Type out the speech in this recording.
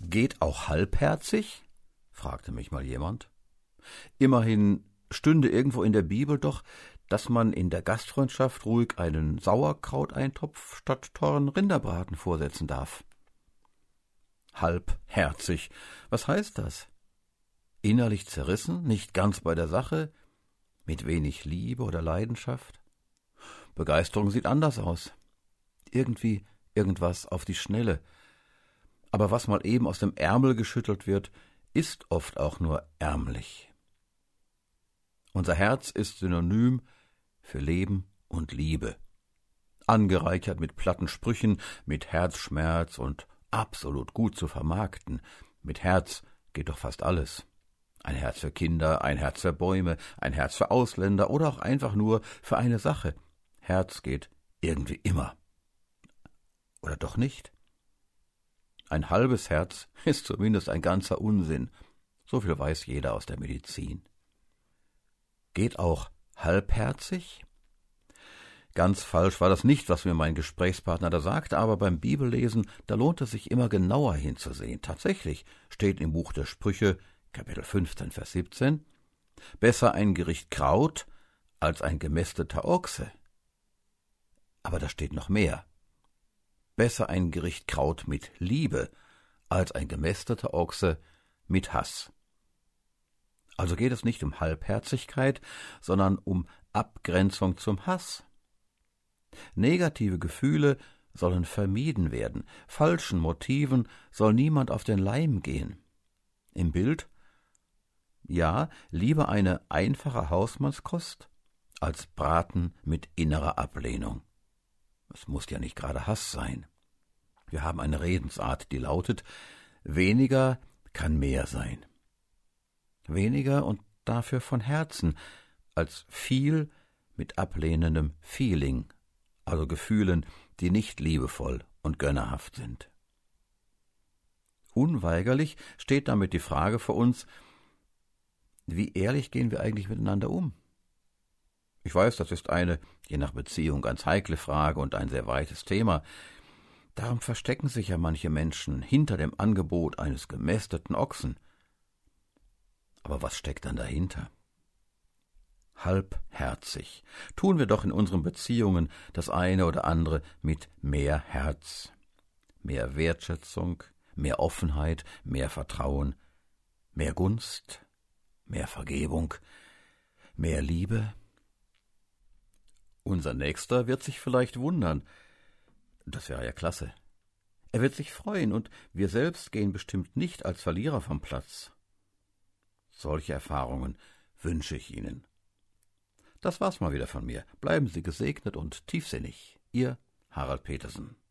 Geht auch halbherzig? Fragte mich mal jemand. Immerhin stünde irgendwo in der Bibel doch, dass man in der Gastfreundschaft ruhig einen Sauerkrauteintopf statt teuren Rinderbraten vorsetzen darf. Halbherzig, was heißt das? Innerlich zerrissen, nicht ganz bei der Sache, mit wenig Liebe oder Leidenschaft? Begeisterung sieht anders aus. Irgendwie irgendwas auf die Schnelle. Aber was mal eben aus dem Ärmel geschüttelt wird, ist oft auch nur ärmlich. Unser Herz ist synonym für Leben und Liebe. Angereichert mit platten Sprüchen, mit Herzschmerz und absolut gut zu vermarkten. Mit Herz geht doch fast alles. Ein Herz für Kinder, ein Herz für Bäume, ein Herz für Ausländer oder auch einfach nur für eine Sache. Herz geht irgendwie immer. Oder doch nicht? Ein halbes Herz ist zumindest ein ganzer Unsinn. So viel weiß jeder aus der Medizin. Geht auch halbherzig? Ganz falsch war das nicht, was mir mein Gesprächspartner da sagte, aber beim Bibellesen, da lohnt es sich immer genauer hinzusehen. Tatsächlich steht im Buch der Sprüche, Kapitel 15, Vers 17, besser ein Gericht Kraut als ein gemästeter Ochse. Aber da steht noch mehr. Besser ein Gericht Kraut mit Liebe als ein gemästeter Ochse mit Hass. Also geht es nicht um Halbherzigkeit, sondern um Abgrenzung zum Hass. Negative Gefühle sollen vermieden werden, falschen Motiven soll niemand auf den Leim gehen. Im Bild? Ja, lieber eine einfache Hausmannskost als Braten mit innerer Ablehnung. Es muss ja nicht gerade Hass sein. Wir haben eine Redensart, die lautet, weniger kann mehr sein. Weniger und dafür von Herzen, als viel mit ablehnendem Feeling, also Gefühlen, die nicht liebevoll und gönnerhaft sind. Unweigerlich steht damit die Frage vor uns, wie ehrlich gehen wir eigentlich miteinander um? Ich weiß, das ist eine, je nach Beziehung, ganz heikle Frage und ein sehr weites Thema. Darum verstecken sich ja manche Menschen hinter dem Angebot eines gemästeten Ochsen. Aber was steckt dann dahinter? Halbherzig. Tun wir doch in unseren Beziehungen das eine oder andere mit mehr Herz, mehr Wertschätzung, mehr Offenheit, mehr Vertrauen, mehr Gunst, mehr Vergebung, mehr Liebe. Unser Nächster wird sich vielleicht wundern. Das wäre ja klasse. Er wird sich freuen und wir selbst gehen bestimmt nicht als Verlierer vom Platz. Solche Erfahrungen wünsche ich Ihnen. Das war's mal wieder von mir. Bleiben Sie gesegnet und tiefsinnig. Ihr Harald Petersen.